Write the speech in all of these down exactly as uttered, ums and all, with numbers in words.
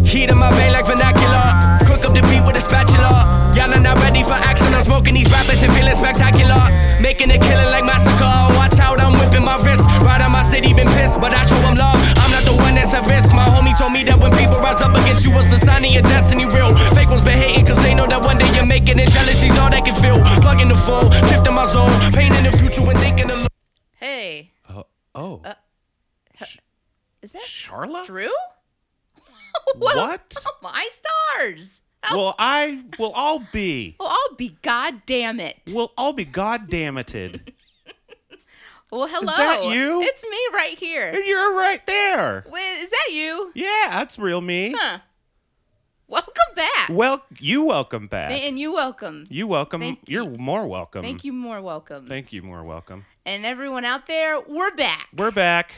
Heat in my vein like vernacular. Cook up the beat with a spatula. Y'all are not ready for action. I'm smoking these rappers and feeling spectacular. Making a killing like massacre. Watch out, I'm whipping my wrist. Right on my city, been pissed, but I show them love. I'm not the one that's at risk. My homie told me that when people rise up against you, it's a sign of your destiny real. Fake ones been hating cause they know that one day you're making it. Jealousy's all they can feel. Plugging the phone, drifting my zone. Painting the future when thinking alone. Hey. Uh, oh. Uh, is that Charla? Drew? What? Oh, my stars. Well, I will all be. Well, I'll be goddamn it. We'll all be goddammited. Well, hello. Is that you? It's me right here. You're right there. Wait, is that you? Yeah, that's real me. Huh. Welcome back. Well, you welcome back. And you welcome. You welcome. Thank You're you. more welcome. Thank you, more welcome. Thank you, more welcome. And everyone out there, we're back. We're back.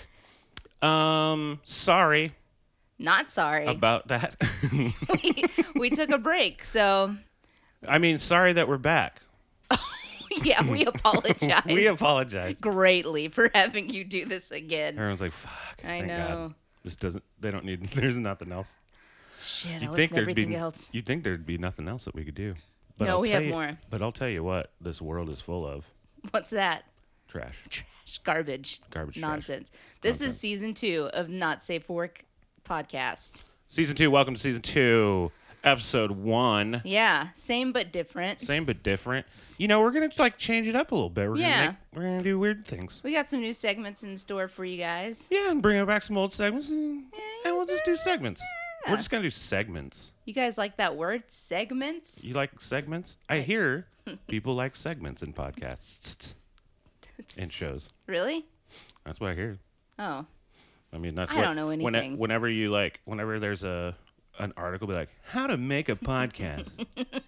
Um, sorry Not sorry. about that. we, we took a break, so I mean, sorry that we're back. yeah, we apologize. We apologize. greatly for having you do this again. Everyone's like, "Fuck." I thank know. God. This doesn't. They don't need. There's nothing else. Shit, I You'd listen think to there'd everything be. else. You'd think there'd be nothing else that we could do. But No, I'll we tell have you- more. But I'll tell you what. This world is full of What's that? trash. Trash, garbage, Garbage, trash. nonsense. This Nonsense. is season two of Not Safe for Work podcast. Season two. Welcome to season two, episode one. Yeah, same but different. Same but different. You know, we're gonna like change it up a little bit. We're Yeah. gonna make, we're gonna do weird things. We got some new segments in store for you guys. Yeah, and bring back some old segments, and, and we'll just do segments. Yeah. We're just gonna do segments. You guys like that word, segments? You like segments? I hear people like segments in podcasts and shows. Really? That's what I hear. Oh, I mean, that's I what, don't know when- anything. whenever you like, whenever there's a an article, be like, how to make a podcast.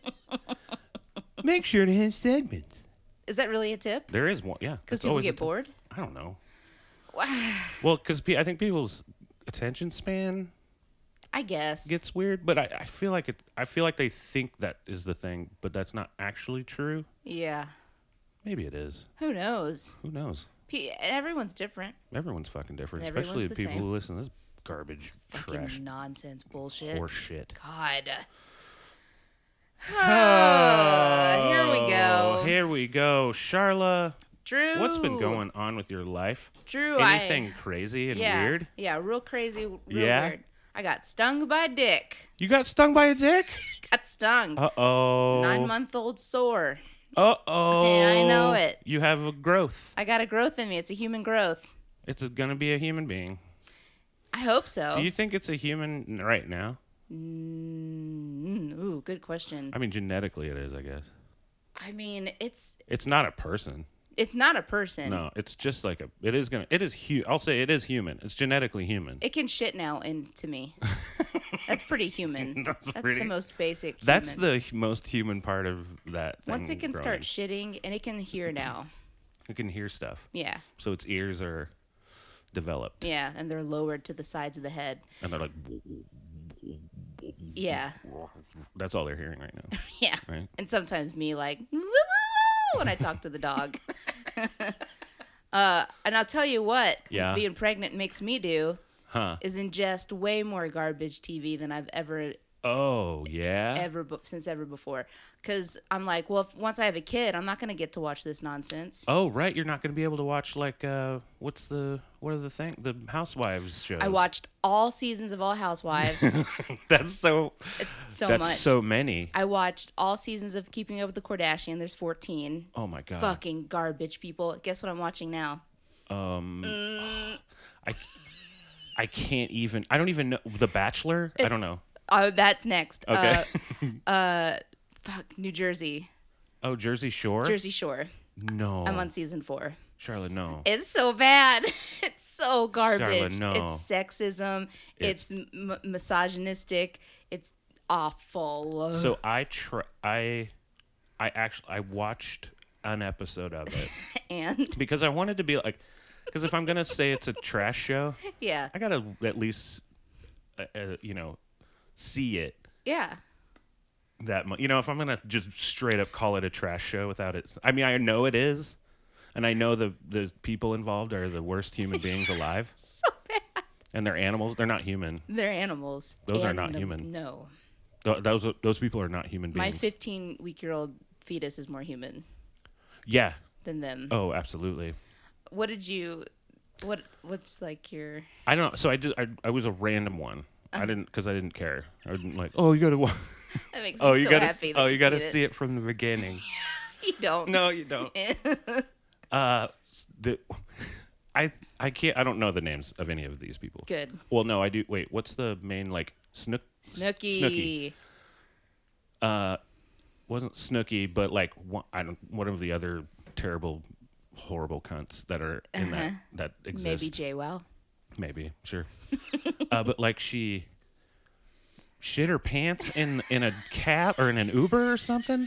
Make sure to have segments. is that really a tip? There is one, yeah. Because it's people always get a- bored. I don't know. Well, because pe- I think people's attention span I guess. gets weird, but I, I feel like it. I feel like they think that is the thing, but that's not actually true. yeah. Maybe it is. Who knows? Who knows? P- everyone's different. Everyone's fucking different, Everyone's especially the the people same. who listen to this garbage, Fucking trash, nonsense bullshit. horse shit. God. Ah, here we go. Oh, here we go, Charla. Drew. What's been going on with your life? Drew, Anything I, crazy and yeah, weird? Yeah, real crazy, real Yeah? weird. I got stung by a dick. You got stung by a dick? Got stung. Uh oh. Nine month old sore. Uh oh. Yeah, I know it. You have a growth. I got a growth in me. It's a human growth. It's a, gonna be a human being. I hope so. Do you think it's a human right now? Mm, ooh, good question. I mean, genetically it is, I guess. I mean, it's It's not a person. it's not a person. No, it's just like a. It is gonna. It is. Hu- I'll say it is human. It's genetically human. It can shit now into me. That's pretty human. That's That's pretty- the most basic. Human. That's the h- most human part of that thing. Once it can growing. start shitting and it can hear now. It can hear stuff. Yeah, So its ears are developed, yeah, and they're lowered to the sides of the head. and they're like. Yeah, That's all they're hearing right now. yeah. Right. And sometimes me like when I talk to the dog. uh, and I'll tell you what. Yeah. Being pregnant makes me do Huh? is ingest way more garbage T V than I've ever Oh yeah. ever be- since ever before. Because I'm like, well, if, once I have a kid, I'm not gonna get to watch this nonsense. Oh right, you're not gonna be able to watch like uh, what's the what are the thing the Housewives shows? I watched all seasons of All Housewives. That's so. It's so that's much. so many. I watched all seasons of Keeping Up with the Kardashians. There's fourteen. Oh my god. Fucking garbage, people. Guess what I'm watching now? Um, Mm. I I can't even. I don't even know The Bachelor. I It's- don't know. Oh, that's next. Okay. Uh, uh, fuck, New Jersey. Oh, Jersey Shore. Jersey Shore. No. I'm on season four. Charlotte, no. It's so bad. It's so garbage. Charlotte, no. It's sexism. It's, It's- m- misogynistic. It's awful. So I try. I I actually I watched an episode of it and because I wanted to be like, because if I'm gonna say it's a trash show, yeah, I gotta at least, uh, uh, you know, see it yeah. that much. You know, if I'm gonna just straight up call it a trash show without it, I mean, I know it is, and I know the the people involved are the worst human beings alive. So bad. And they're animals. They're not human. They're animals. Those are And not the- human. No. Th- Those those people are not human My beings. fifteen-week-year-old fetus is more human yeah. than them. Oh, absolutely. What did you... What What's like your... I don't. So I just I, I was a random one. Uh-huh. I didn't because I didn't care. I didn't like. Oh, you gotta. Wa- That makes me oh, so you gotta. happy that oh, you you gotta see it. see it from the beginning. You don't. No, you don't. uh, s- the, I I can't. I don't know the names of any of these people. Good. Well, no, I do. Wait, what's the main like Snook? Snooky. Snooky. Uh, wasn't Snooky, but like one, I don't. One of the other terrible, horrible cunts that are in that that exist. Uh-huh. Maybe JWoww. Maybe, sure. uh, but like she shit her pants in in a cab or in an Uber or something.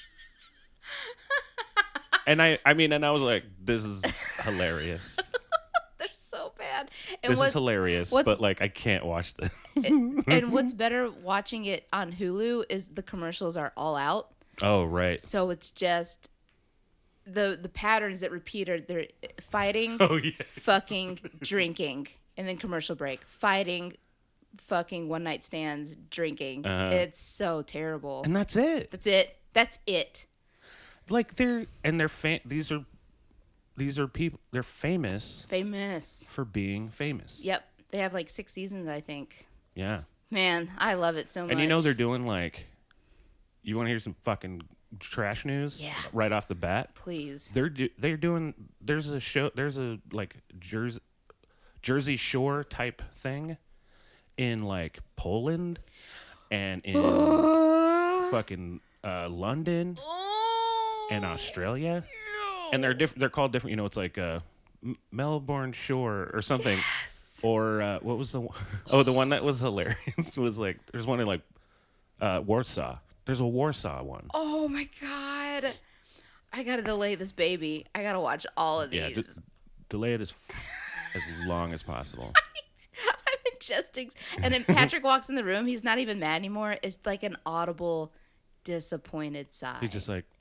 And I, I mean, and I was like, this is hilarious. They're so bad. And This what's, is hilarious, what's- but like I can't watch this. and what's better watching it on Hulu is the commercials are all out. Oh, right. So it's just the the patterns that repeat are they're fighting, Oh, yeah. fucking, drinking, and then commercial break. Fighting, fucking, one night stands, drinking. Uh-huh. It's so terrible. And that's it. That's it. That's it. Like they're and they're fa- these are these are people they're famous Famous. for being famous. Yep. They have like six seasons, I think. Yeah. Man, I love it so much. And you know they're doing like you want to hear some fucking trash news Yeah. right off the bat? Please. They're do- they're doing there's a show there's a like Jersey Jersey Shore type thing in like Poland and in fucking uh, London and Australia, and they're different. They're called different. You know, it's like uh, M- Melbourne Shore or something, or uh, what was the one? Oh, the one that was hilarious was like there's one in like uh, Warsaw. There's a Warsaw one. Oh my god. I gotta delay this baby. I gotta watch all of these. Yeah, d- delay it as as long as possible. I'm ingesting. And then Patrick walks in the room. He's not even mad anymore. It's like an audible, disappointed sigh. He's just like,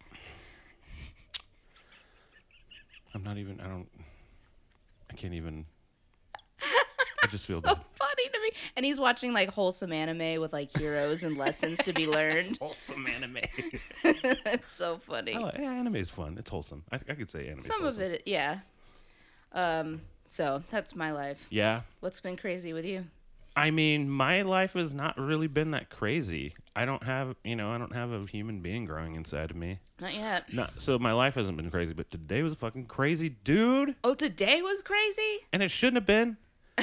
I'm not even. I don't. I can't even. I just feel so bad. funny to me. And he's watching like wholesome anime with like heroes and lessons to be learned. Wholesome anime. It's so funny. Oh, yeah, anime is fun. It's wholesome. I, I could say anime. Some of it, yeah. Um. So that's my life. Yeah. What's been crazy with you? I mean, my life has not really been that crazy. I don't have, you know, I don't have a human being growing inside of me. Not yet. Not so my life hasn't been crazy, but today was fucking crazy, dude. Oh, today was crazy? And it shouldn't have been.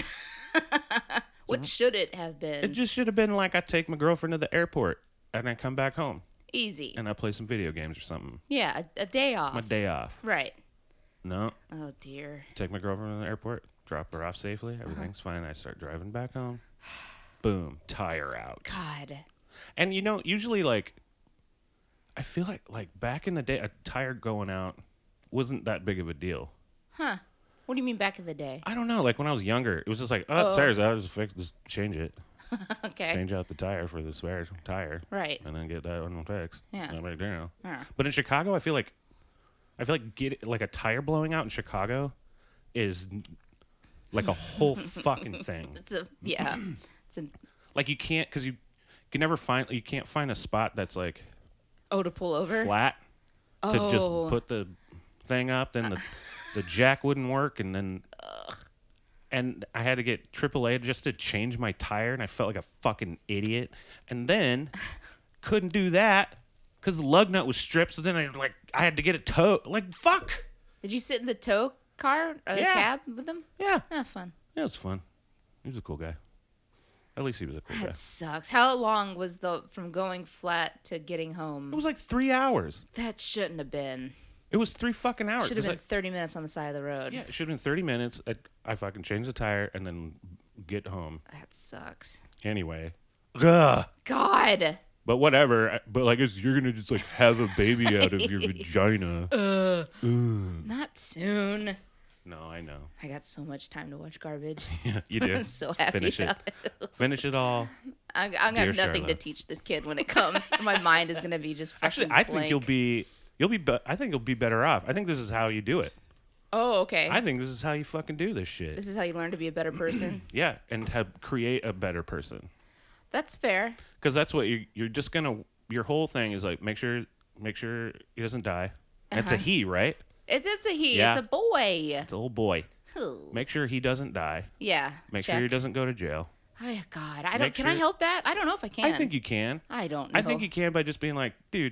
What should it have been? It just should have been like I take my girlfriend to the airport and I come back home Easy. and I play some video games or something. Yeah, a, a day off. My day off. Right. No. Oh, dear. Take my girlfriend to the airport, drop her off safely. Uh-huh. Everything's fine. I start driving back home. Boom, tire out. God. And you know, usually like I feel like like back in the day a tire going out wasn't that big of a deal. Huh. What do you mean back in the day? I don't know, like when I was younger, it was just like, oh, Oh. tire's out, just fix just change it. Okay. Change out the tire for the spare tire. Right. And then get that one fixed. Yeah. No big deal. Yeah. But in Chicago, I feel like I feel like get like a tire blowing out in Chicago is like a whole fucking thing. It's a, yeah. It's an, Like you can't, because you can never find, you can't find a spot that's like oh, to pull over? flat to just Oh. put the thing up. Then the the jack wouldn't work, and then and I had to get triple A just to change my tire, and I felt like a fucking idiot. And then couldn't do that because the lug nut was stripped. So then I like I had to get it towed. Like fuck. Did you sit in the tow car or the Yeah. cab with them? Yeah, Oh, fun. yeah, it was fun. He was a cool guy. At least he was a cool guy. That sucks. How long was the from going flat to getting home? It was like three hours. That shouldn't have been. It was three fucking hours. Should have 'cause been I- thirty minutes on the side of the road. yeah, it should have been thirty minutes. I, I fucking changed the tire and then get home. That sucks. Anyway. Ugh. God. But whatever. But like, it's, you're gonna just like have a baby out of your vagina. Not soon. No, I know. I got so much time to watch garbage. Yeah, you do. I'm so happy Finish about it. it. Finish it all. I'm, I'm gonna have Dear nothing Charla. to teach this kid when it comes. My mind is gonna be just Actually, fucking I think blank. you'll be. You'll be. Be- I think you'll be better off. I think this is how you do it. Oh, okay. I think this is how you fucking do this shit. This is how you learn to be a better person. Yeah, and have create a better person. That's fair. Because that's what you you're just gonna. Your whole thing is like make sure make sure he doesn't die. Uh-huh. It's a he, right? It, it's a he. Yeah. It's a boy. It's a little boy. Ooh. Make sure he doesn't die. Yeah. Make check. sure he doesn't go to jail. Oh God, I don't. Make Can sure- I help that? I don't know if I can. I think you can. I don't know. I think you can by just being like, dude,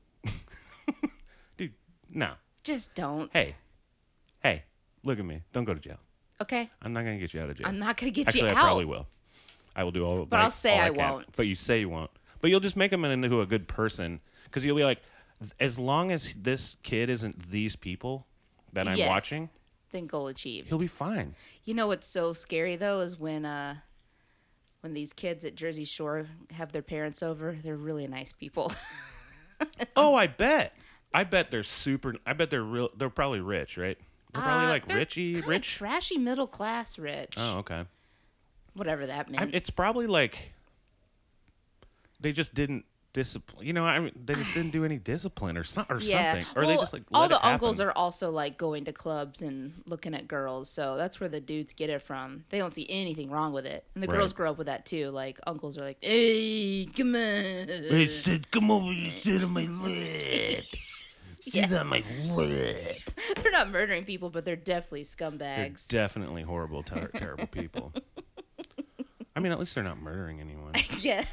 dude, no, Just don't. hey, hey, look at me. Don't go to jail. Okay. I'm not gonna get you out of jail. I'm not gonna get Actually, you I out. probably will. I will do all. But like, I'll say all I can. won't. But you say you won't. But you'll just make him into a good person because you'll be like, as long as this kid isn't these people that I'm Yes. watching, Then goal achieved. he'll be fine. You know what's so scary though is when uh when these kids at Jersey Shore have their parents over. They're really nice people. Oh, I bet. I bet they're super. I bet they're real. They're probably rich, right? They're probably Uh, like they're richy, kinda rich. trashy middle class rich. Oh, okay. Whatever that I, meant. it's probably like they just didn't discipline. You know, I mean, they just didn't do any discipline or some, or yeah. something, or well, they just like all let the it happen. uncles are also like going to clubs and looking at girls, so that's where the dudes get it from. They don't see anything wrong with it, and the Right. girls grow up with that too. Like uncles are like, "Hey, come on." Hey, Sid, come over and sit on my lap. Sit on my lap. They're not murdering people, but they're definitely They're scumbags. definitely horrible, ter- terrible people. I mean, at least they're not murdering anyone. Yeah.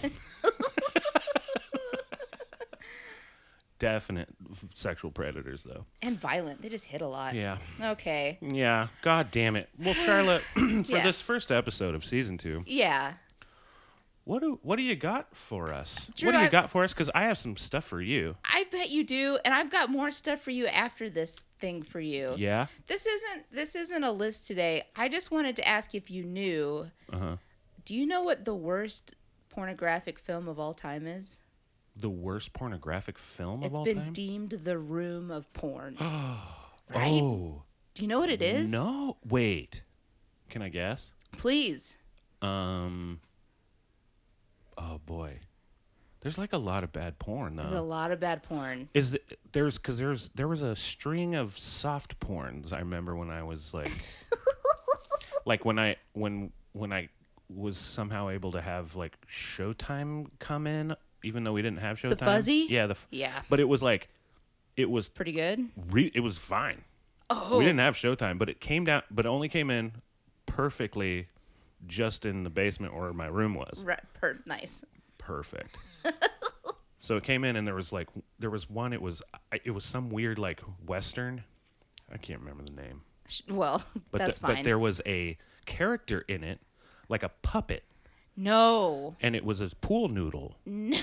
Definite sexual predators, though. And violent. They just hit a lot. Yeah. Okay. Yeah. God damn it. Well, Charlotte, for Yeah. this first episode of season two, Yeah. what do what do you got for us? Drew, what do you I- got for us? Because I have some stuff for you. I bet you do, and I've got more stuff for you after this thing for you. Yeah. This isn't this isn't a list today. I just wanted to ask if you knew. Uh huh. Do you know what the worst pornographic film of all time is? The worst pornographic film It's of all been time. deemed the room of porn. Right? Oh. Do you know what it is? No. Wait. Can I guess? Please. Um. Oh boy. There's like a lot of bad porn though. There's a lot of bad porn. Is th- there's because there's there was a string of soft porns I remember when I was like like when I when when I was somehow able to have like Showtime come in even though we didn't have Showtime. Fuzzy? Yeah, the f- Yeah. but it was like it was Pretty good. re- it was fine. Oh. We didn't have Showtime, but it came down but it only came in perfectly just in the basement where my room was. Right, per- nice. Perfect. So it came in and there was like there was one it was I- it was some weird like western. I can't remember the name. Sh- Well, But that's the- fine. but there was a character in it like a puppet No. and it was a pool noodle.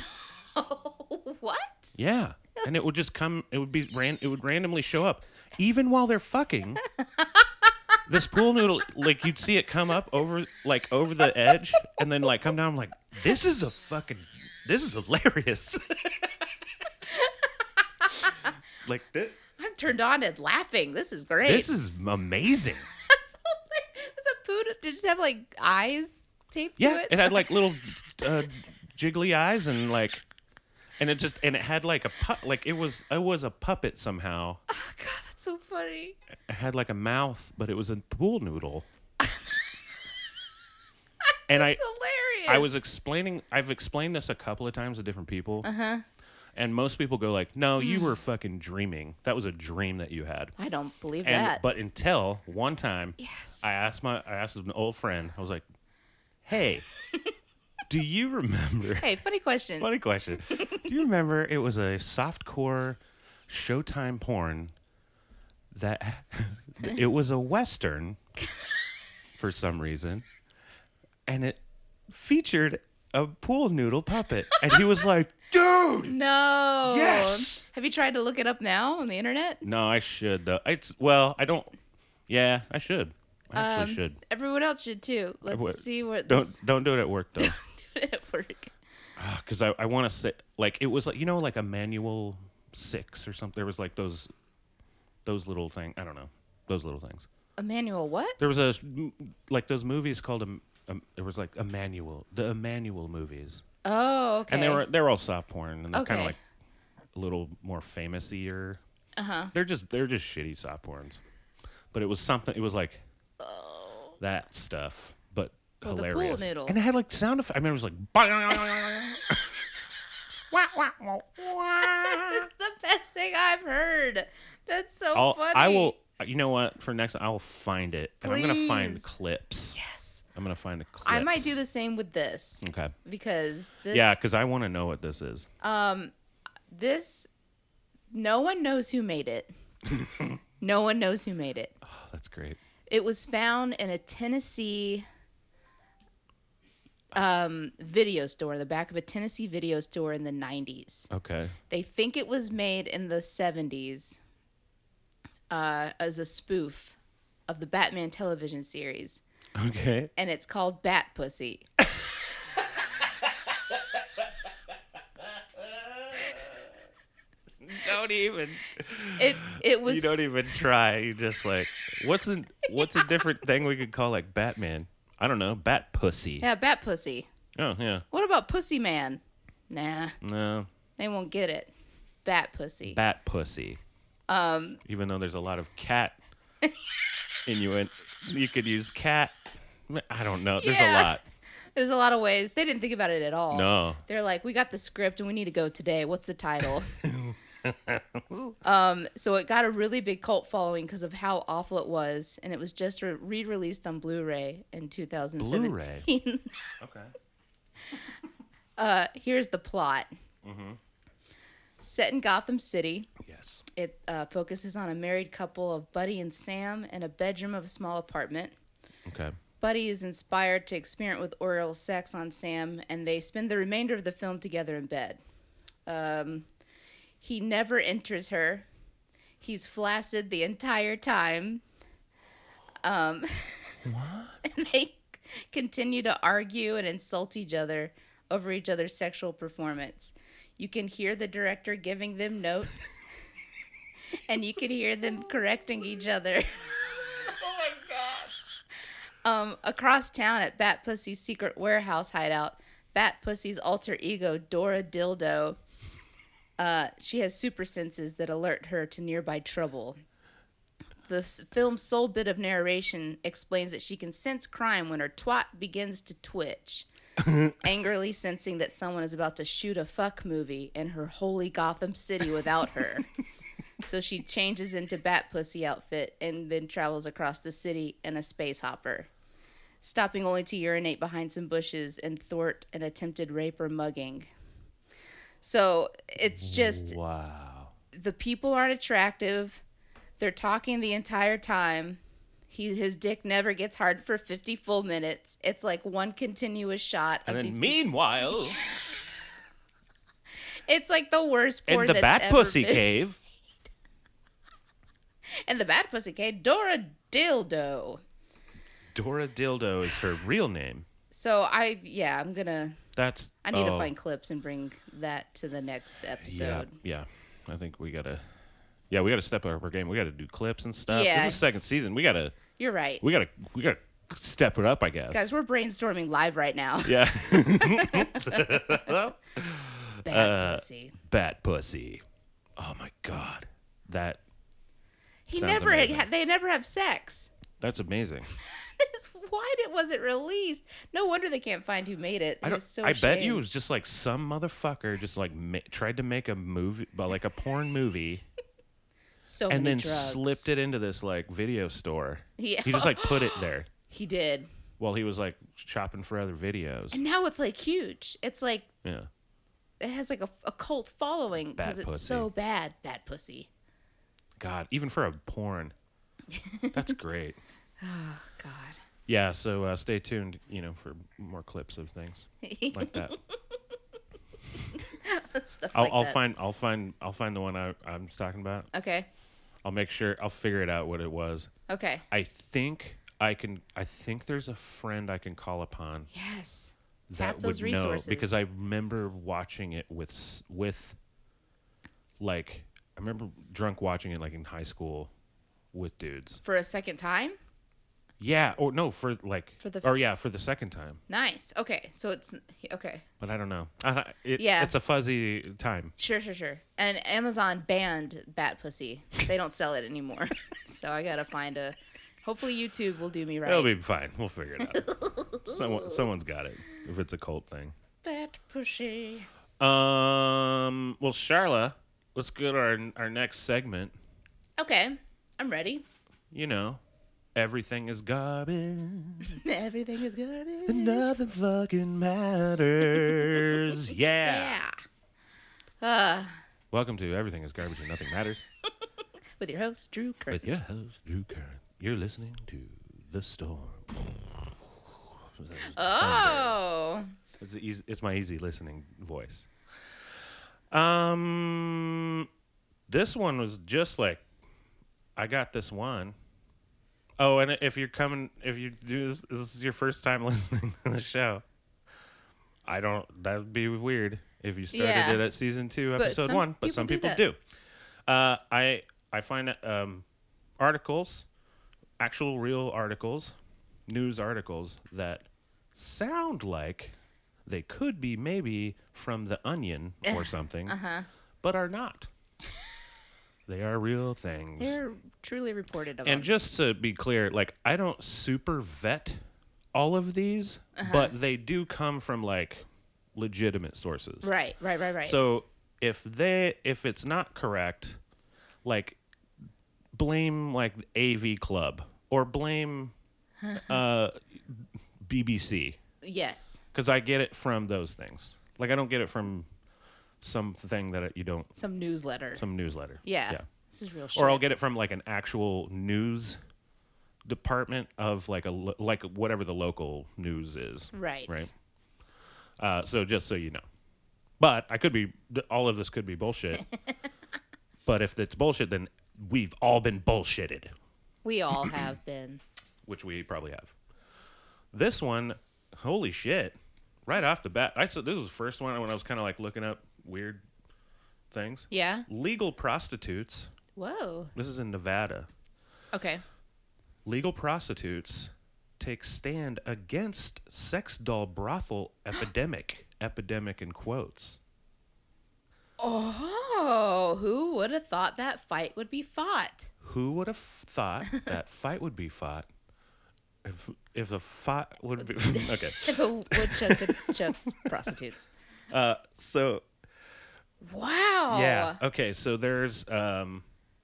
What? Yeah. And it would just come it would be ran it would randomly show up even while they're fucking. This pool noodle, like you'd see it come up over, like over the edge, and then like come down. I'm like, this is a fucking, this is hilarious. Like this, I'm turned on and laughing. This is great. this is amazing. That's a poodle. Did it have like eyes taped to Yeah, it? it had like little uh, jiggly eyes and like, and it just and it had like a pu- like it was it was a puppet somehow. Oh, God, that's so funny. It had like a mouth, but it was a pool noodle. And I It's hilarious. I was explaining. I've explained this a couple of times to different people. Uh huh. And most people go like, "No, you were fucking dreaming. That was a dream that you had." I don't believe And that. but until one time, Yes. I asked my I asked an old friend. I was like, "Hey, do you remember?" Hey, funny question. Funny question. Do you remember it was a softcore Showtime porn that it was a western for some reason, and it featured a pool noodle puppet, and he was like, "Dude, No. Yes! Have you tried to look it up now on the internet? no, I should though. It's well, I don't. Yeah, I should. I actually Um, should. Everyone else should too. Let's would. see what Don't this don't do it at work though, at work. because I I want to say like it was like you know like a manual six or something. There was like those those little thing. I don't know those little things. Emmanuel, what? There was a like those movies called a. Um, there was like Emmanuel, the Emmanuel movies, Oh, okay. and they were they're all soft porn, and they're kind Okay. of like a little more famous-ier. Uh huh. They're just they're just shitty soft porns, but it was something. It was like that stuff, but Oh, the pool hilarious. noodle. And it had like sound effects. I mean, it was like. It's the best thing I've heard. That's so I'll, funny. I will. You know what? For next, I will find it, and I'm gonna find Please. clips. Yes. I'm gonna find the clips. I might do the same with this Okay. because this. Yeah, because I want to know what this is. This. No one knows who made it. No one knows who made it. Oh, that's great. It was found in a Tennessee um, video store, in the back of a Tennessee video store in the nineties. Okay. They think it was made in the seventies uh, as a spoof of the Batman television series. Okay. And it's called Bat Pussy. Don't even. It's it was You don't even try. You just like, what's a what's a different thing we could call like Batman? I don't know. Bat pussy. yeah, Bat Pussy. Oh yeah. What about Pussy Man? Nah, No. they won't get it. Bat Pussy. Bat pussy. Um. Even though there's a lot of cat innuendo, you could use cat. I don't know. There's Yeah. a lot. There's a lot of ways. They didn't think about it at all. No. They're like, we got the script and we need to go today. What's the title? um, so it got a really big cult following because of how awful it was, and it was just re- re-released on Blu-ray in two thousand seventeen. Okay. uh, here's the plot. Mm-hmm. Set in Gotham City, Yes. it uh, focuses on a married couple of Buddy and Sam in a bedroom of a small apartment. Okay. Buddy is inspired to experiment with oral sex on Sam, and they spend the remainder of the film together in bed. Um, he never enters her. He's flaccid the entire time. Um, what? And they continue to argue and insult each other over each other's sexual performance. You can hear the director giving them notes, and you can hear them correcting each other. Um, across town at Bat Pussy's secret warehouse hideout, Bat Pussy's alter ego, Dora Dildo, uh, she has super senses that alert her to nearby trouble. The s- film's sole bit of narration explains that she can sense crime when her twat begins to twitch, angrily sensing that someone is about to shoot a fuck movie in her holy Gotham City without her. So she changes into Bat Pussy outfit and then travels across the city in a space hopper, stopping only to urinate behind some bushes and thwart an attempted rape or mugging. So it's just Wow. the people aren't attractive. They're talking the entire time. He his dick never gets hard for fifty full minutes. It's like one continuous shot of And these then meanwhile, It's like the worst porn in the that's Bat ever Pussy been. cave, And the Bat Pussy cave, Dora Dildo. Dora Dildo is her real name. So I yeah, I'm gonna That's. I need oh, to find clips and bring that to the next Yeah, episode. yeah. I think we gotta. Yeah, we gotta step up our game. We gotta do clips and stuff. Yeah. This is second season. We gotta. You're right. We gotta. We gotta step it up. I guess. Guys, we're brainstorming live right now. Yeah. Bad pussy. Bat Pussy. Oh my god. That. He sounds never amazing. ha- they never have sex. That's amazing. This- Why did, was it released? No wonder they can't find who made it. I They're don't. so I bet you it ashamed. was just like some motherfucker just like ma- tried to make a movie, but like a porn movie, so and many then drugs. slipped it into this like video store. Yeah. He just like put it there He did. while he was like shopping for other videos. And now it's like huge. It's like Yeah. it has like a, a cult following because Bat it's pussy. so bad. Bad pussy. God, even for a porn, that's great. Oh God. Yeah. So uh, stay tuned, you know, for more clips of things like that. Stuff I'll, like I'll that. find. I'll find. I'll find the one I, I'm talking about. Okay. I'll make sure. I'll figure it out what it was. Okay. I think I can. I think there's a friend I can call upon Yes. that Tap those would know resources. because I remember watching it with s- with like I remember drunk watching it like in high school with dudes. For a second time? Yeah, or no, for like, For the- or yeah, for the second time. Nice. Okay, so it's okay. But I don't know. Uh, it, Yeah. It's a fuzzy time. Sure, sure, sure. And Amazon banned bat pussy. They don't sell it anymore. So I gotta find a. Hopefully YouTube will do me right. It'll be fine. We'll figure it out. Someone, someone's got it. If it's a cult thing. Bat pussy. Um. Well, Charla, let's go to our our next segment. Okay, I'm ready. You know, everything is garbage. Everything is garbage. Nothing fucking matters. Yeah. Yeah. Uh, Welcome to Everything is Garbage and Nothing Matters. with your host Drew Kurt. With your host, Drew Curran. You're listening to The Storm. Oh. It's, the easy, it's my easy listening voice. Um, This one was just like, I got this one. Oh, and if you're coming, if you do this, this is your first time listening to the show, I don't, that would be weird if you started Yeah. it at season two, But episode some one, but people some do people that. do. Uh, I, I find um, articles, actual real articles, news articles that sound like they could be maybe from The Onion or something, Uh-huh. but are not. They are real things. They're truly reported of And them. just to be clear, like, I don't super vet all of these, Uh-huh. but they do come from like legitimate sources. Right, right, right, right. So if they if it's not correct, like, blame like A V Club or blame uh, B B C, yes, because I get it from those things. Like, I don't get it from something that you don't some newsletter. some newsletter. yeah. yeah. This is real shit. Or I'll get it from like an actual news department of like a lo- like whatever the local news is. Right. Right. Uh, so just so you know, but I could be all of this could be bullshit. But if it's bullshit, then we've all been bullshitted, We all have been. which we probably have. This one, holy shit! Right off the bat, I said this was the first one when I was kind of like looking up weird things. Yeah. Legal prostitutes. Whoa. This is in Nevada. Okay. Legal prostitutes take stand against sex doll brothel epidemic. Epidemic in quotes. Oh, who would have thought that fight would be fought? Who would have thought that fight would be fought? If if a fight would be okay. If a woodchuck could chuck prostitutes. Uh, so Wow. yeah. Okay. So there's um.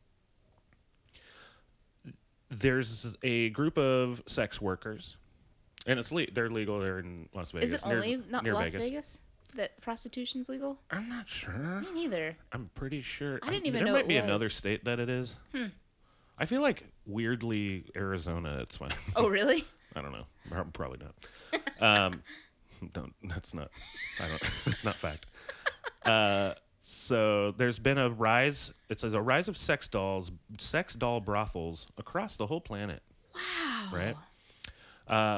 There's a group of sex workers, and it's le- they're legal. They're in Las Vegas. Is it near- only not near Las Vegas. that prostitution's legal? I'm not sure. Me neither. I'm pretty sure. I didn't I'm- even there know might it be was. another state that it is. Hmm. I feel like weirdly Arizona. It's fine. Oh, really? I don't know. Prob- Probably not. Um, don't. That's not. I don't. That's not fact. Uh, so there's been a rise. It says a rise of sex dolls, sex doll brothels across the whole planet. Wow. Right. Uh,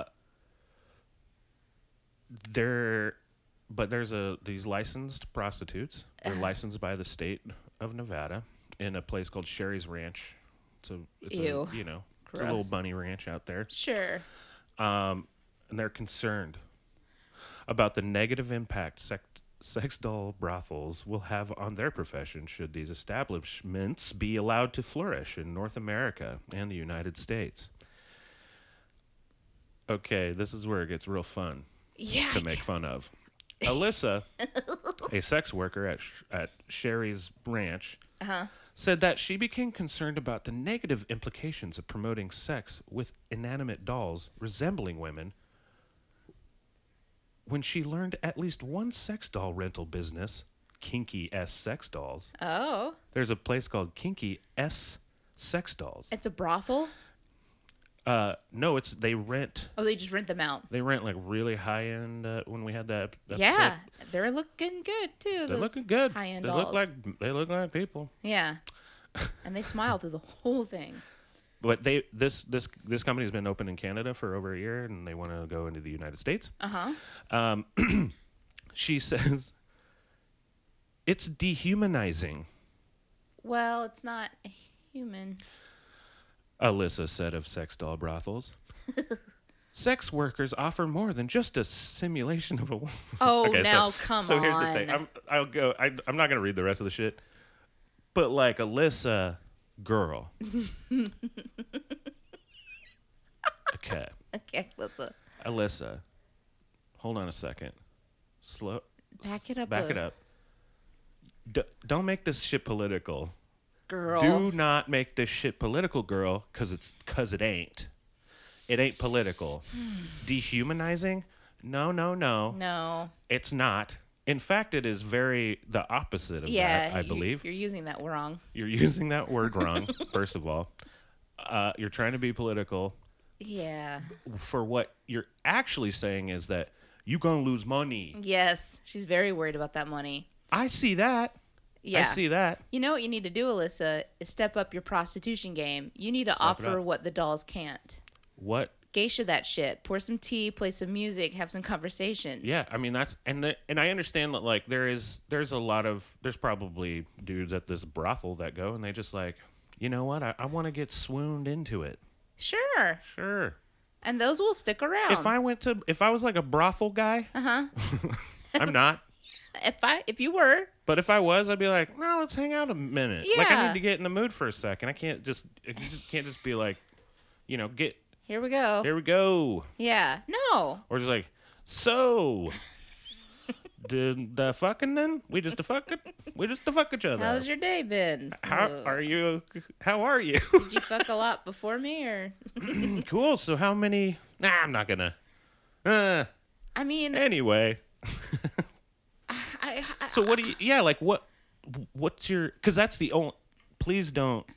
there, but there's a these licensed prostitutes. They're licensed by the state of Nevada in a place called Sherry's Ranch. It's a, it's Ew. a you know, it's a little Gross. bunny ranch out there. Sure. Um, and they're concerned about the negative impact sex, sex doll brothels will have on their profession should these establishments be allowed to flourish in North America and the United States. Okay, this is where it gets real fun Yeah. to make fun of. Alyssa, a sex worker at Sh- at Sherry's Ranch, Uh-huh. said that she became concerned about the negative implications of promoting sex with inanimate dolls resembling women when she learned at least one sex doll rental business, Kinky S Sex Dolls. Oh, There's a place called Kinky S Sex Dolls. it's a brothel? Uh, no, it's they rent. Oh, they just rent them out. They rent like really high end. Uh, when we had that, episode. Yeah, they're looking good too. they're those looking good. High-end They dolls. look like they look like people. Yeah, and they smile through the whole thing. But they this this this company has been open in Canada for over a year, and they want to go into the United States. Uh huh. Um, she says it's dehumanizing. Well, it's not human. Alyssa said of sex doll brothels. Sex workers offer more than just a simulation of a woman. Oh, Okay, now so, come so on. here's the thing. I'm, I'll go. I, I'm not gonna read the rest of the shit. But like Alyssa, girl. Okay, Okay, let's uh, Alyssa. Hold on a second. Slow. back it up. Back a it up. D- don't make this shit political. Girl. Do not make this shit political, girl, because it's because it ain't. It ain't political. Dehumanizing? No, no, no. No. It's not. In fact, it is very the opposite of Yeah, that, I you- believe. You're using that wrong. You're using that word wrong, first of all. Uh, you're trying to be political. Yeah. For what you're actually saying is that you gonna lose money. Yes, she's very worried about that money. I see that. Yeah. I see that. You know what you need to do, Alyssa, is step up your prostitution game. You need to Step it offer up. what the dolls can't. What? Geisha that shit. Pour some tea, play some music, have some conversation. Yeah, I mean that's and the, and I understand that like there is there's a lot of there's probably dudes at this brothel that go and they just like, you know what, I, I want to get swooned into it. Sure. Sure. And those will stick around. If I went to if I was like a brothel guy, uh huh. I'm not. if I if you were, But if I was, I'd be like, no, let's hang out a minute. Like I Yeah. need to get in the mood for a second. I can't just I just can't just be like, you know, get here we go. here we go. Yeah. No. Or just like, so did the fucking then? We just the fucking we just the fuck each other. How's your day been? How Ugh. are you? How are you? Did you fuck a lot before me or Cool. So how many? Nah, I'm not gonna. Uh, I mean, anyway. I, I So what do you? Yeah, like what? What's your? Because that's the only. Please don't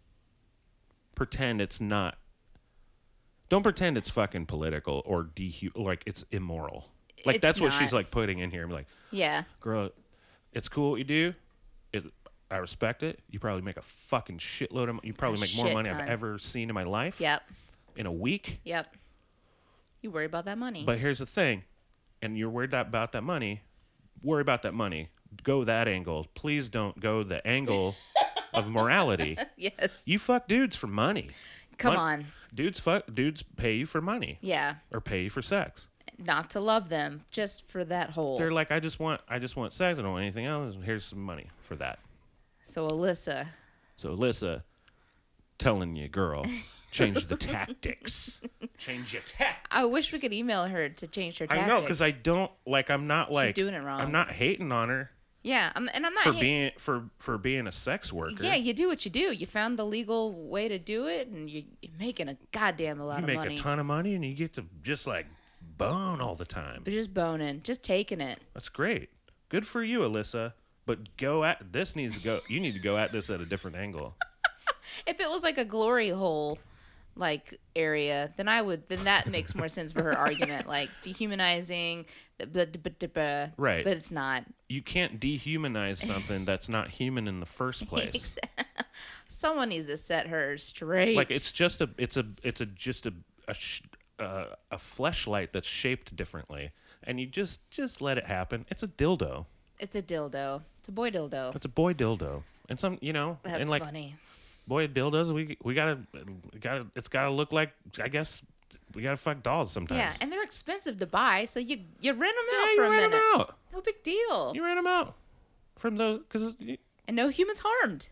pretend it's not. Don't pretend it's fucking political or dehu like it's immoral. Like It's that's what not. she's like putting in here. I'm like, yeah. girl, it's cool what you do. It, I respect it. You probably make a fucking shitload of. You probably A make more shit money ton. I've ever seen in my life. Yep. In a week. Yep. You worry about that money. But here's the thing, and you're worried about that money. Worry about that money. Go that angle. Please don't go the angle of morality. yes. You fuck dudes for money. Come Mon- on. Dudes fuck dudes pay you for money Yeah. or pay you for sex. Not to love them, just for that whole. They're like, I just want I just want sex. I don't want anything else. Here's some money for that. So Alyssa, So Alyssa, telling you, girl, change the tactics. Change your tactics. I wish we could email her to change her I tactics. know, because I don't like. I'm not like doing it wrong. I'm not hating on her Yeah, I'm, and I'm not. for hate- being for for being a sex worker. Yeah, you do what you do. You found the legal way to do it, and you, you're making a goddamn a lot you of make money. a ton of money and you get to just like bone all the time. But just boning, just taking it. That's great. Good for you, Alyssa. But go at this needs to go. You need to go at this at a different angle. If it was like a glory hole, like area, then I would. Then that makes more sense for her argument. Like it's dehumanizing, blah, blah, blah, blah, blah. Right. But it's not. You can't dehumanize something that's not human in the first place. Someone needs to set her straight. Like it's just a it's a it's a just a a, sh- uh, a fleshlight that's shaped differently, and you just just let it happen. It's a dildo. It's a dildo. It's a boy dildo. It's a boy dildo, and some you know, That's and like funny. boy dildos, we we gotta gotta it's gotta look like I guess we gotta fuck dolls sometimes. Yeah, and they're expensive to buy, so you you rent them out yeah, for you a rent minute. them out. No big deal. You rent them out from those because And no humans harmed.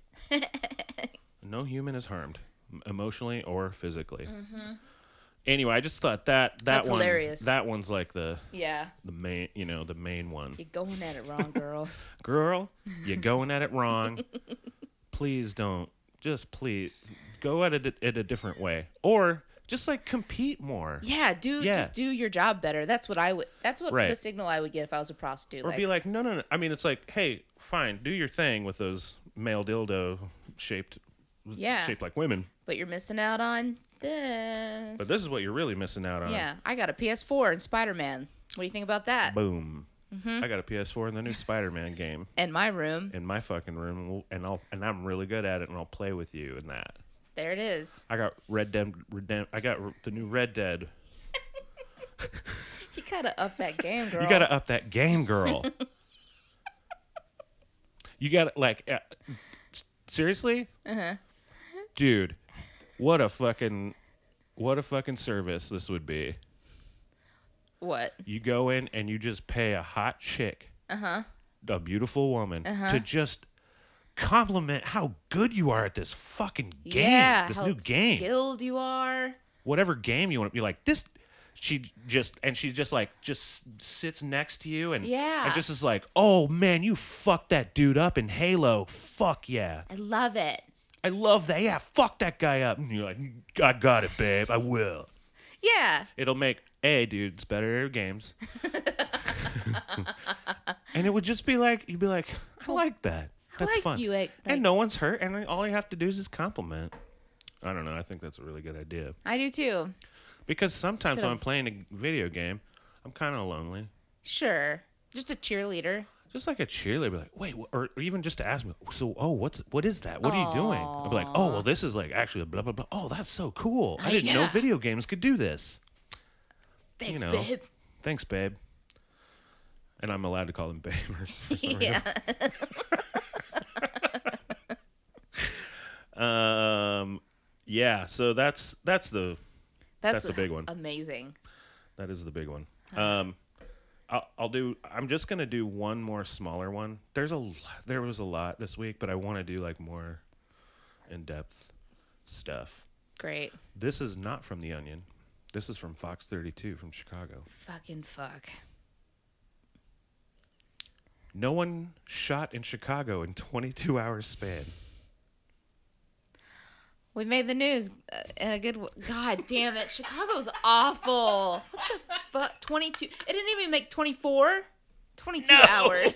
no human is harmed m- emotionally or physically. Anyway, I just thought that that That's one hilarious. that one's like the Yeah. the main you know the main one. You're going at it wrong, girl. Girl, you're going at it wrong. Please don't. Just please go at it in a different way, or just like compete more. Yeah, do Yeah. just do your job better. That's what I would. That's what Right. the signal I would get if I was a prostitute. Or like, be like, no, no, no. I mean, it's like, hey, fine, do your thing with those male dildo shaped, yeah, shaped like women. but you're missing out on this. But this is what you're really missing out on. yeah, I got a P S four and Spider Man. What do you think about that? Boom. Mm-hmm. I got a P S four in the new Spider-Man game In my room, in my fucking room, and we'll- and I'll and I'm really good at it, and I'll play with you in that. there it is. I got Red Dead Redem- I got r- the new Red Dead. You gotta up that game, girl. You gotta up that game, girl. You gotta like, uh, s- seriously, Uh-huh. dude. What a fucking, what a fucking service this would be. What? You go in and you just pay a hot chick, Uh-huh. a beautiful woman, Uh-huh. to just compliment how good you are at this fucking game, Yeah, this how new game. skilled you are. Whatever game you want to be like, this, she just, and she just like, just sits next to you and, Yeah. and just is like, oh man, you fucked that dude up in Halo. Fuck yeah. I love it. I love that. Yeah, fuck that guy up. And you're like, I got it, babe. I will. Yeah. It'll make A, dudes better at games. And it would just be like, you'd be like, I like that. That's like fun. you, like- and no one's hurt, and all you have to do is just compliment. I don't know. I think that's a really good idea. I do too. Because sometimes Instead when of- I'm playing a video game, I'm kind of lonely. Sure. Just a cheerleader. Just like a cheerleader, be like, wait, wh- or, or even just to ask me, so, oh, what's what is that? What are you doing? I'll be like, oh, well, this is like actually blah blah blah. Oh, that's so cool. I didn't know yeah. video games could do this. Thanks, you know, babe. Thanks, babe. And I'm allowed to call them babe. for some reason. Yeah. Um, yeah. So that's that's the That's, That's the big one. Amazing. that is the big one. Um, I'll, I'll do. I'm just gonna do one more smaller one. There's a l- there was a lot this week, but I want to do like more in depth stuff. Great. This is not from The Onion. This is from Fox thirty-two from Chicago. Fucking fuck. No one shot in Chicago in twenty-two hours span. We made the news uh, in a good w- God damn it. Chicago's awful. What the fuck? twenty-two. It didn't even make twenty-four? twenty-two No. hours.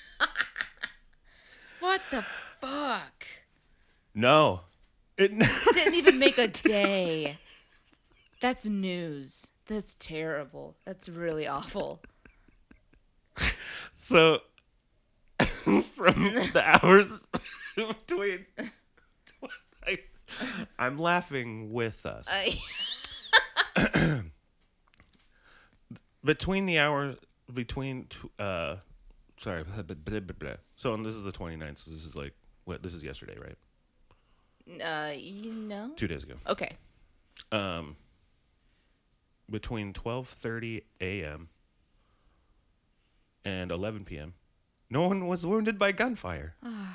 What the fuck? No, it. Didn't even make a day. That's news. That's terrible. That's really awful. So, from the hours between, I, I'm laughing with us. I, Between the hours, between, tw- uh, sorry, blah, blah, blah, blah, blah. So and this is the twenty-ninth, so this is like, what, this is yesterday, right? uh, you know? Two days ago. Okay. Um, between twelve thirty a.m. and eleven p.m., no one was wounded by gunfire.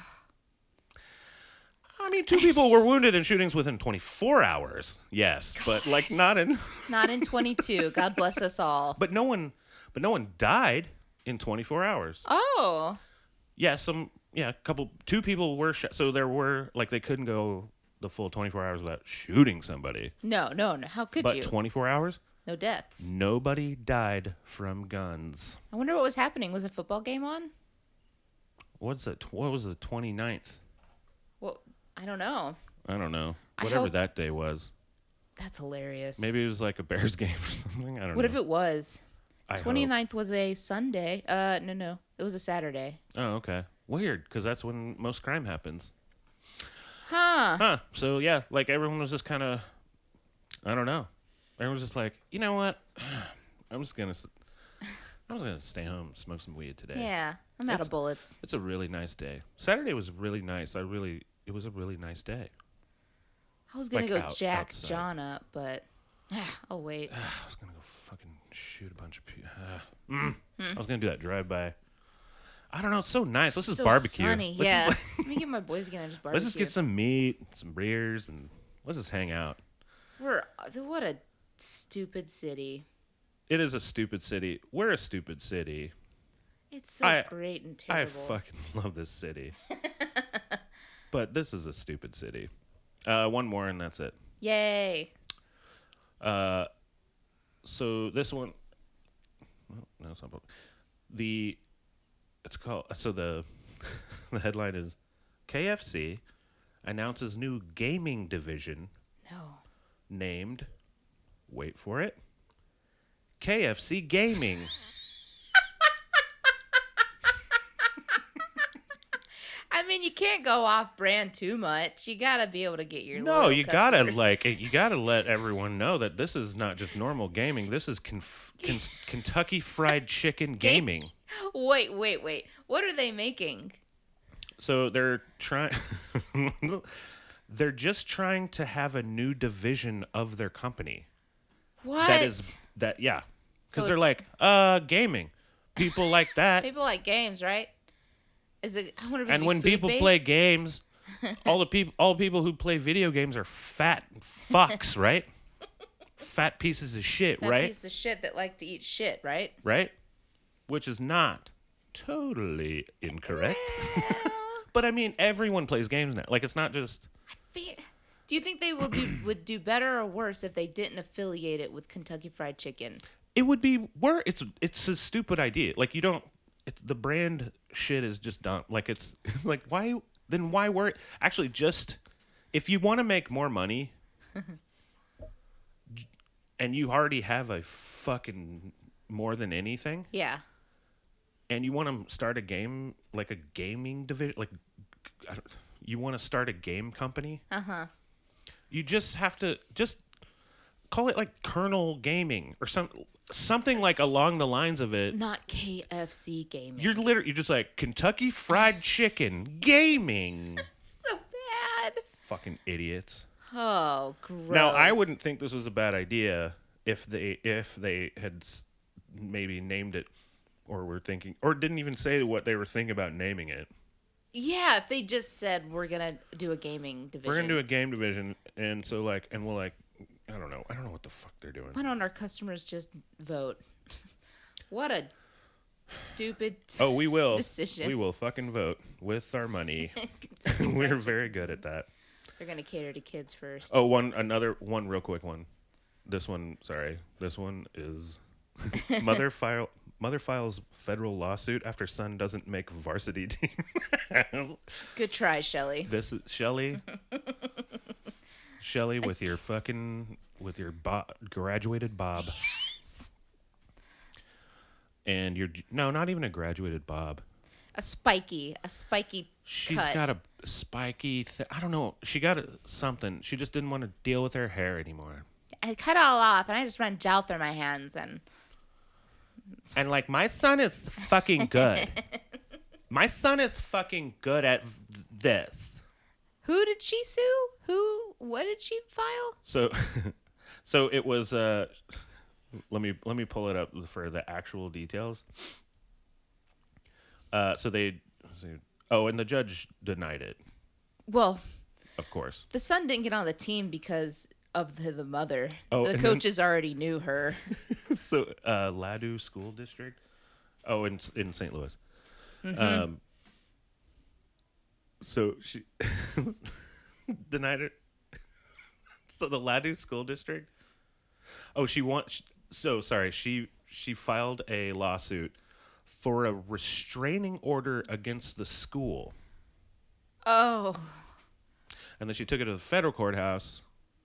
I mean, two people were wounded in shootings within twenty-four hours. Yes, but like not in. Not in twenty-two. God bless us all. But no one, but no one died in twenty-four hours. Oh. Yeah, some. Yeah, a couple. Two people were shot. So there were like they couldn't go the full twenty-four hours without shooting somebody. No, no, no. How could But you? twenty-four hours, No deaths. nobody died from guns. I wonder what was happening. Was a football game on? What's it? What was the twenty-ninth? Well, I don't know. I don't know. I Whatever hope- that day was. That's hilarious. Maybe it was like a Bears game or something. I don't What know. if it was? I hope. twenty-ninth was a Sunday. Uh, no, no. It was a Saturday. Oh, okay. Weird, because that's when most crime happens. Huh. Huh. So, yeah, like everyone was just kind of, I don't know. Everyone was just like, you know what? I'm just going to, I'm just going to stay home and smoke some weed today. Yeah. I'm out It's- of bullets. It's a really nice day. Saturday was really nice. I really, it was a really nice day. I was going to like go out- jack outside. John up, but oh, wait. I was going to go fucking shoot a bunch of people. Uh, mm. I was going to do that drive-by. I don't know. It's so nice. Let's just So barbecue. sunny. Let's Yeah. just, Let me get my boys again and just barbecue. let's just get some meat, some beers, and let's just hang out. We're, what a stupid city. It is a stupid city. We're a stupid city. It's so I- great and I terrible. fucking love this city. But this is a stupid city. Uh, one more and that's it. Yay. Uh, so this one, well, no, it's not. both. The, it's called. So the, the headline is, K F C announces new gaming division No. named, wait for it, K F C Gaming. I mean, you can't go off brand too much. You gotta be able to get your No, loyal you gotta customer. like you gotta let everyone know that this is not just normal gaming. This is conf- con- Kentucky Fried Chicken gaming. Wait, wait, wait. What are they making? So they're trying. They're just trying to have a new division of their company. What? That is that yeah. So Because they're it's- like, uh, gaming. People like that. People like games, right? Is it? I wonder if it's And be when people food-based? play games, all the people all people who play video games are fat fucks, right? Fat pieces of shit, That right? piece of shit that like to eat shit, right? Right? Which is not totally incorrect. But I mean, everyone plays games now. Like, it's not just. Fe- Do you think they will do would do better or worse if they didn't affiliate it with Kentucky Fried Chicken? It would be where it's it's a stupid idea. Like, you don't. It's the brand shit is just dumb. Like, it's like why then why worry? Actually, just if you want to make more money, and you already have a fucking more than anything, Yeah. and you want to start a game like a gaming division, like I don't, you want to start a game company. Uh huh. You just have to just call it like Kernel Gaming or some something like along the lines of it. Not K F C gaming. You're literally you're just like Kentucky Fried Chicken Gaming. so bad. Fucking idiots. Oh, gross. Now I wouldn't think this was a bad idea if they if they had s- maybe named it or were thinking or didn't even say what they were thinking about naming it. Yeah, if they just said we're gonna do a gaming division. We're gonna do a game division, and so like, and we'll like, I don't know, I don't know what the fuck they're doing. Why don't our customers just vote? What a stupid. Oh, we will. decision. We will fucking vote with our money. Kentucky We're Fried very good at that. They're gonna cater to kids first. Oh, one another one real quick one. This one, sorry. This one is mother file mother files federal lawsuit after son doesn't make varsity team. Good try, Shelly. This is Shelly. Shelly with your fucking with your bo- graduated bob. And you're no, not even a graduated bob. A spiky, a spiky She's cut. got a spiky. Th- I don't know. She got a, something. She just didn't want to deal with her hair anymore. I cut it all off, and I just run gel through my hands, and And like, my son is fucking good. My son is fucking good at v- this. who did she sue? Who? What did she file? So, so it was. Uh, let me let me pull it up for the actual details. Uh, so they. Oh, and the judge denied it. Well, Of course. the son didn't get on the team because of the, the mother. Oh, the and coaches already knew her. So, uh, Ladue School District. Oh, in in Saint Louis. Mm-hmm. Um. So she denied it. So the Ladue School District. Oh, she wants. So sorry. She she filed a lawsuit for a restraining order against the school, Oh, and then she took it to the federal courthouse.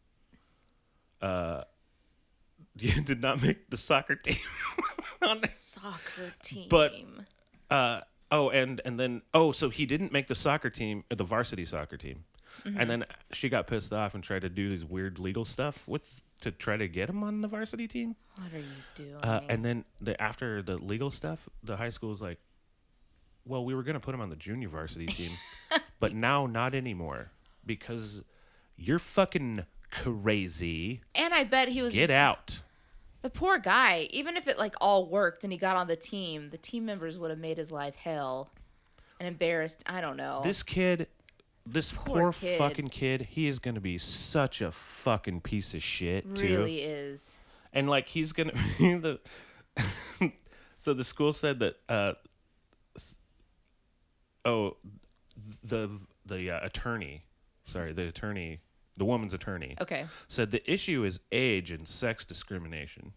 Uh, did not make the soccer team. on the, soccer team. But- uh, oh, and and then oh, so he didn't make the soccer team, uh, the varsity soccer team, and then she got pissed off and tried to do these weird legal stuff with to try to get him on the varsity team. what are you doing? Uh, and then the after the legal stuff, the high school was like, "Well, we were gonna put him on the junior varsity team, but now not anymore because you're fucking crazy. And I bet he was Get just, out." the poor guy. Even if it like all worked and he got on the team, the team members would have made his life hell and embarrassed. I don't know. This kid, this Poor poor, kid. fucking kid, he is gonna be such a fucking piece of shit too. really is. And like he's gonna be the. So the school said that. Uh, s- oh, the the uh, attorney, sorry, the attorney, the woman's attorney, Okay. said the issue is age and sex discrimination.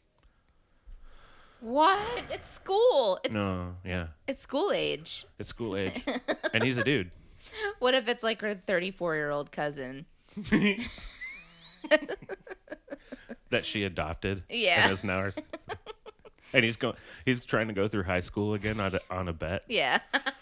What? It's school. It's No, yeah, it's school age. it's school age, and he's a dude. What if it's like her thirty-four year old cousin? That she adopted. Yeah. And is now her, and he's going. He's trying to go through high school again on a, on a bet. Yeah.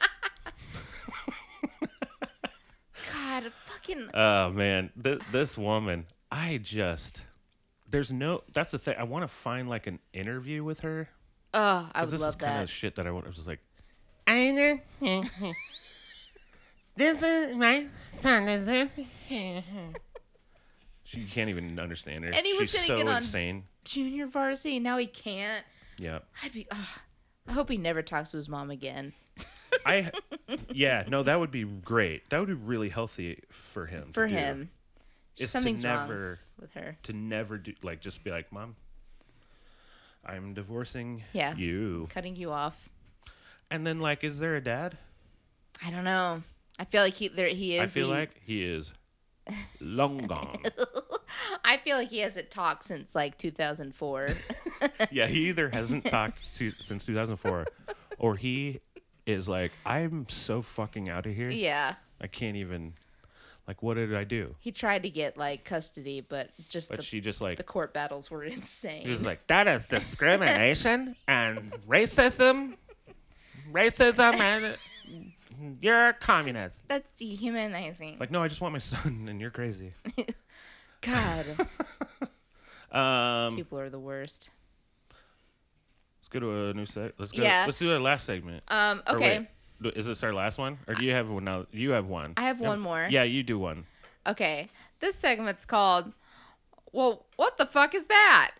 God, fucking. Oh man, Th- this woman. I just. There's no. That's the thing. I want to find like an interview with her. Oh, I 'Cause would this love is kind that. of shit that I want. I was just like, I know. This is my son. Is there? She can't even understand her. And he was She's gonna so get on insane. Junior Varsity. Now he can't. Yeah. I'd be. ugh. I hope he never talks to his mom again. I. Yeah. No, that would be great. That would be really healthy for him. For to do. him, Is something's to wrong never with her. to never do like just be like, Mom, I'm divorcing Yeah. you. Cutting you off. And then like, is there a dad? I don't know. I feel like he there he is. I feel but he- like he is long gone. I feel like he hasn't talked since like two thousand four. Yeah, he either hasn't talked to, since two thousand four, or he is like, I'm so fucking out of here. Yeah. I can't even. Like, what did I do? He tried to get like custody, but just But the, she just like the court battles were insane. He was like, that is discrimination and racism. Racism and you're a communist. That's dehumanizing. Like, no, I just want my son and you're crazy. God. Um, People are the worst. let's go to a new set. Let's go. Yeah. Let's do our last segment. Um, Or okay. wait, do- is this our last one? Or do you have one now? You have one. I have Yeah. one more. Yeah, you do one. Okay. This segment's called, well, what the fuck is that?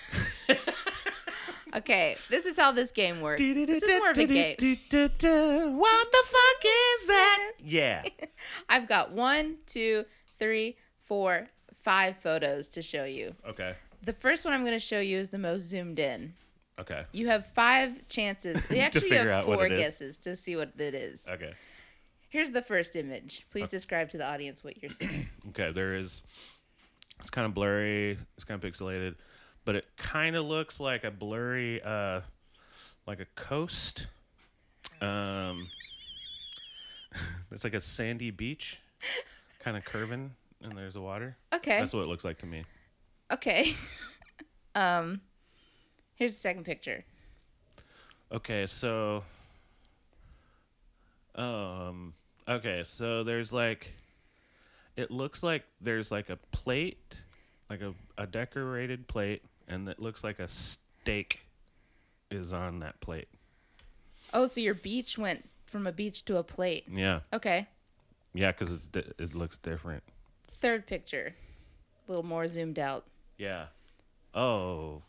Okay. This is how this game works. This is more of a game. What the fuck is that? Yeah. I've got one, two, three, four, five photos to show you. Okay. The first one I'm going to show you is the most zoomed in. Okay. You have five chances. You actually figure have out what four it is. guesses to see what it is. Okay. Here's the first image. Please describe to the audience what you're seeing. Okay. There is. It's kind of blurry. It's kind of pixelated, but it kind of looks like a blurry, uh, like a coast. Um, it's like a sandy beach, kind of curving, and there's the water. Okay. That's what it looks like to me. Okay. um, here's the second picture. Okay, so um okay, so there's like it looks like there's like a plate, like a, a decorated plate, and it looks like a steak is on that plate. Oh, so your beach went from a beach to a plate. Yeah. Okay. Yeah, cuz it's di- it looks different. Third picture. A little more zoomed out. Yeah. Oh.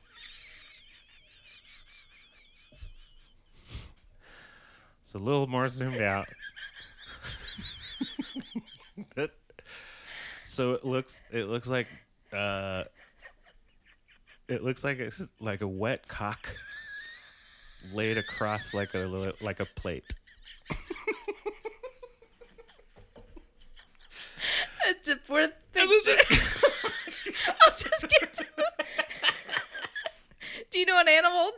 It's a little more zoomed out. That- so it looks it looks like uh it looks like it's like a wet cock laid across like a li- like a plate. That's a fourth picture. I'll just get to it. Do you know an animal?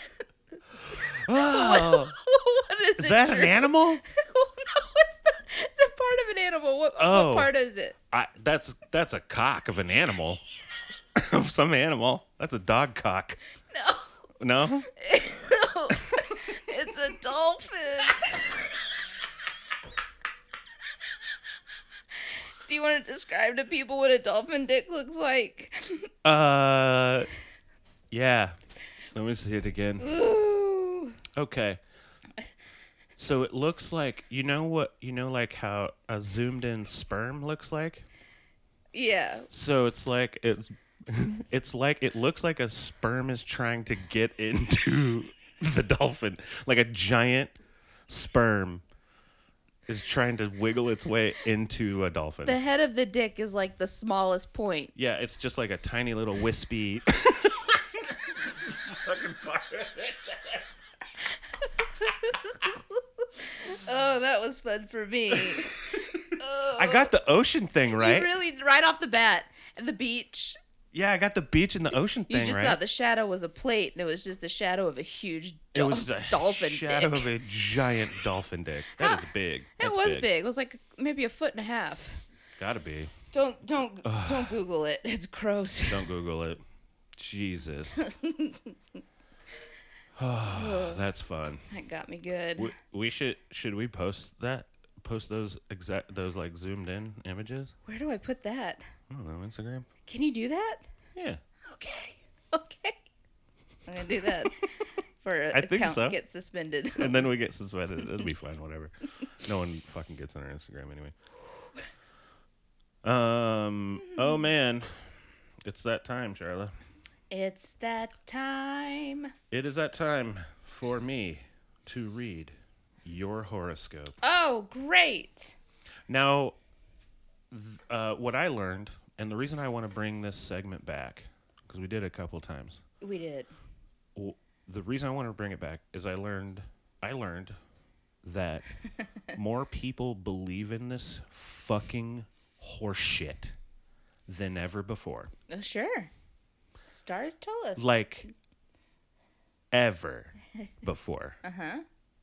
Oh, What is, is it? that an Drew? animal? no, it's not. It's a part of an animal. What, Oh. what part is it? I, that's that's a cock of an animal. Of some animal. That's a dog cock. No. No? It's a dolphin. Do you want to describe to people what a dolphin dick looks like? Uh, yeah. Let me see it again. Ooh. Okay. So it looks like, you know what, you know like how a zoomed in sperm looks like? Yeah. So it's like it's it's like it looks like a sperm is trying to get into the dolphin. Like a giant sperm is trying to wiggle its way into a dolphin. The head of the dick is like the smallest point. Yeah, it's just like a tiny little wispy fucking part of it. Oh, that was fun for me. I got the ocean thing right. You really, right off the bat, at the beach, Yeah, I got the beach and the ocean you thing just right. thought the shadow was a plate, and it was just the shadow of a huge It dol- was a dolphin shadow dick. of a giant dolphin dick. That is big. It That's was big. It was like maybe a foot and a half. Gotta be. Don't don't don't Google it. It's gross. Don't Google it. Jesus. Oh, that's fun. That got me good. We, we should should we post that? Post those exact those like zoomed in images? Where do I put that? I don't know, Instagram. Can you do that? Yeah. Okay. Okay. I'm gonna do that. for I think account so. gets suspended. And then we get suspended. It'll be fine, whatever. No one fucking gets on our Instagram anyway. Um. Oh man, it's that time, Charlotte. It's that time. It is that time for me to read your horoscope. Oh, great. Now, th- uh, what I learned, and the reason I want to bring this segment back, because we did it a couple times. We did. Well, the reason I want to bring it back is I learned, I learned that more people believe in this fucking horseshit than ever before. Oh, sure. Stars tell us. Like, ever before. Uh-huh.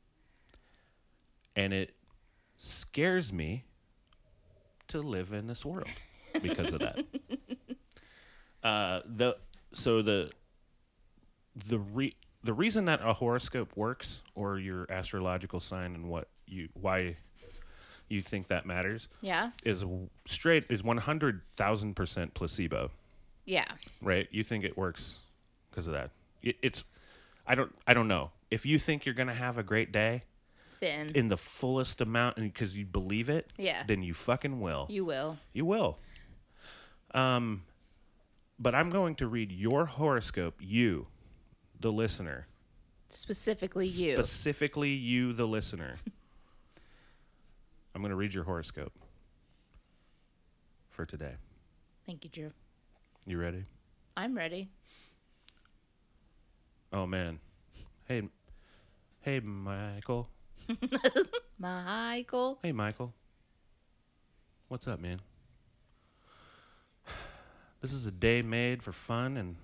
And it scares me to live in this world because of that. uh, the so the the re, the reason that a horoscope works, or your astrological sign, and what you why you think that matters, Yeah. is straight is one hundred thousand percent placebo. Yeah. Right? You think it works because of that. It, it's I don't I don't know. If you think you're gonna have a great day Then. in the fullest amount, and because you believe it, Yeah. then you fucking will. You will. You will. Um, but I'm going to read your horoscope, you, the listener. Specifically you. Specifically you, the listener. I'm going to read your horoscope for today. Thank you, Drew. You ready? I'm ready. Oh, man. Hey, hey, Michael. Michael. Hey, Michael. What's up, man? This is a day made for fun and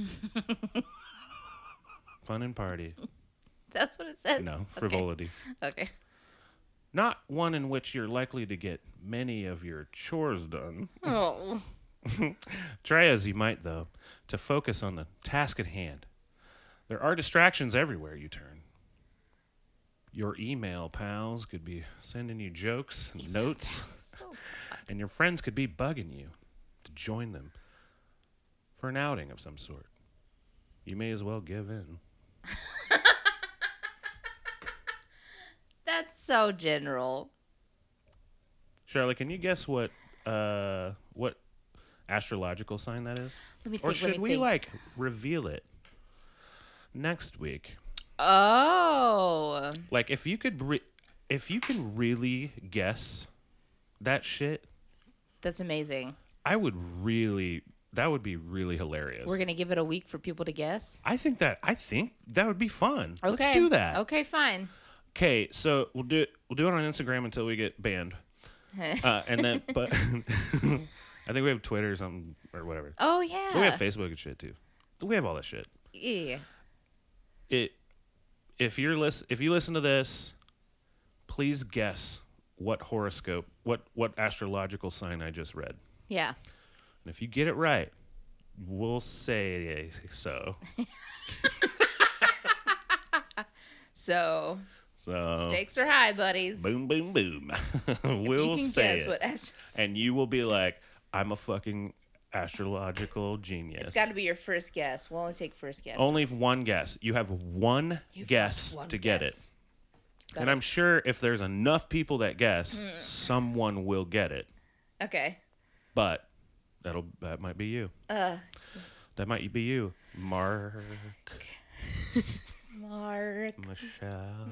fun and party. That's what it says. You know, frivolity. Okay. okay. Not one in which you're likely to get many of your chores done. Oh. Try as you might, though, to focus on the task at hand. There are distractions everywhere you turn. Your email pals could be sending you jokes and notes, So and your friends could be bugging you to join them for an outing of some sort. You may as well give in. That's so general. Charlotte, can you guess what uh, what astrological sign that is? Let me Or think. let should me we think. like reveal it next week? Oh. Like if you could, re- if you can really guess that shit, That's amazing. I would really. That would be really hilarious. We're gonna give it a week for people to guess. I think that. I think that would be fun. Okay. Let's do that. Okay, fine. Okay, so we'll do it. We'll do it on Instagram until we get banned, uh, and then. But I think we have Twitter or something or whatever. Oh yeah. But we have Facebook and shit too. We have all that shit. Yeah. It. If you're listen, if you listen to this, please guess what horoscope, what what astrological sign I just read. Yeah. And if you get it right, we'll say so. So So stakes are high, buddies. boom, boom, boom. If we'll you can say guess it, what ast- and you will be like, "I'm a fucking astrological genius." It's got to be your first guess. We'll only take first guesses. Only one guess. You have one You've guess got one to get guess. it, Got and it. I'm sure if there's enough people that guess, Hmm. someone will get it. Okay. But that'll that might be you. Uh, That might be you, Mark. Mark. Michelle.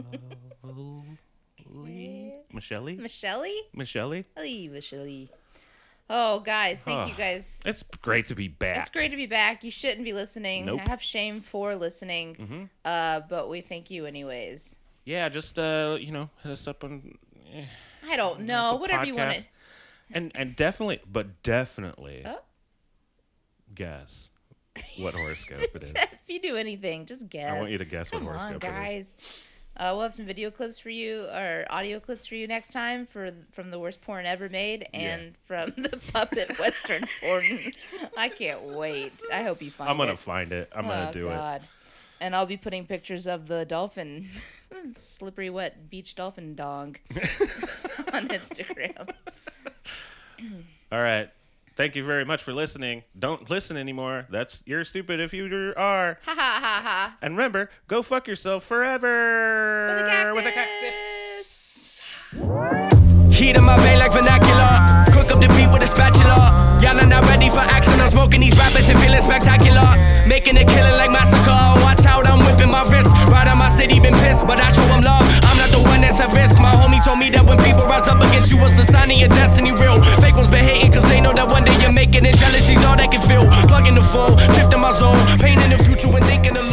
Michelle? Michelle? Michelle? Hey, Michelle. Oh, guys, thank Oh, you guys. It's great to be back. It's great to be back. You shouldn't be listening. Nope. I have shame for listening. Mm-hmm. Uh, but we thank you anyways. Yeah, just uh, you know, hit us up on eh, I don't know. Apple Whatever you want Podcasts. to. and and definitely, but definitely Oh. guess what horoscope it is. If you do anything, just guess. I want you to guess what Come on, horoscope it is. guys. Uh, we'll have some video clips for you, or audio clips for you next time for from the worst porn ever made, and Yeah. from the puppet western porn. I can't wait. I hope you find I'm gonna it. find it. I'm gonna Oh, do God. And I'll be putting pictures of the dolphin, slippery wet beach dolphin dog, on Instagram. it. All right. Thank you very much for listening. Don't listen anymore. That's you're stupid if you are. Ha ha ha ha. And remember, go fuck yourself forever. With a cactus. With a cactus. Heat in my vein like vernacular. Cook up the beat with a spatula. Y'all are not ready for action. I'm smoking these rappers and feeling spectacular. Making a killing like massacre. Watch out, I'm whipping my wrist. Right on my city, been pissed, but I show them love. I'm not the one that's at risk. My homie told me that when people rise up against you, it's a sign of your destiny real. Fake ones been hating cause they know that one day you're making it. Jealousy's all they can feel. Plug in the phone.